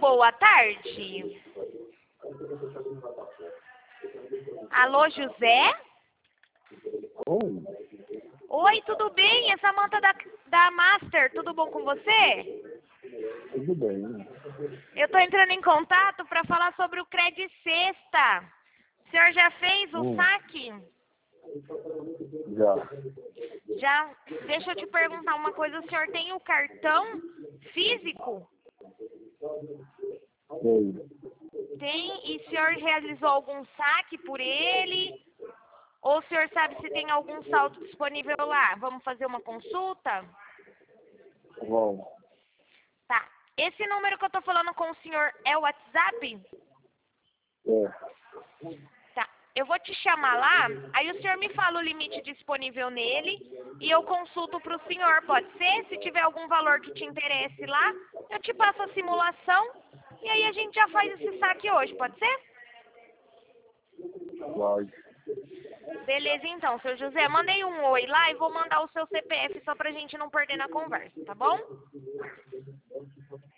boa tarde. Alô, José? Oi, Oi, tudo bem? É Samanta da Master, tudo bom com você? tudo bem? Eu tô entrando em contato para falar sobre o Credit Sexta. O senhor já fez o saque? Já. Já? Deixa eu te perguntar uma coisa. O senhor tem o cartão físico? Sei. Tem. E o senhor realizou algum saque por ele? Ou o senhor sabe se tem algum saldo disponível lá? Vamos fazer uma consulta? Bom, Tá. Esse número que eu tô falando com o senhor é o WhatsApp? é. Tá. Eu vou te chamar lá, aí o senhor me fala o limite disponível nele e eu consulto pro senhor, pode ser? Se tiver algum valor que te interesse lá, eu te passo a simulação e aí a gente já faz esse saque hoje, pode ser? Vai. Beleza então, seu José. Mandei um oi lá e vou mandar o seu CPF só pra gente não perder na conversa, tá bom?